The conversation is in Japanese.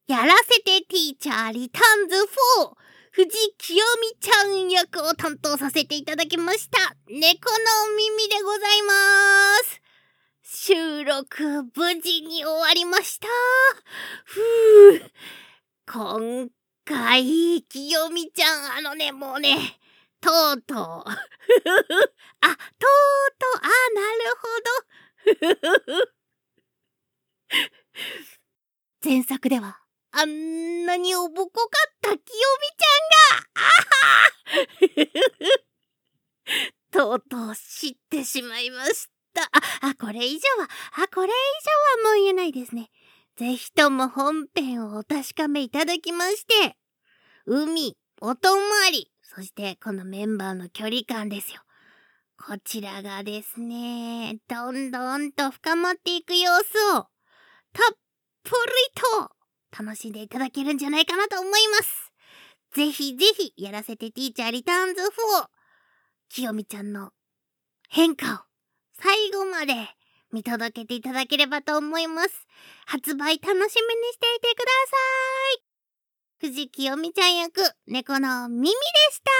やらせてティーチャーリターンズ4藤清美ちゃん役を担当させていただきました猫の耳でございます。収録無事に終わりました。今回清美ちゃんもうねとうとうなるほど前作ではあんなにおぼこかった清美ちゃんがとうとう知ってしまいました。これ以上はもう言えないですね。ぜひとも本編をお確かめいただきまして、海、お泊まり、そしてこのメンバーの距離感ですよ。こちらがですね、どんどんと深まっていく様子をたっぷりと楽しんでいただけるんじゃないかなと思います。ぜひぜひやらせてティーチャーリターンズ4清美ちゃんの変化を最後まで見届けていただければと思います。発売楽しみにしていてください。藤清美ちゃん役猫の耳でした。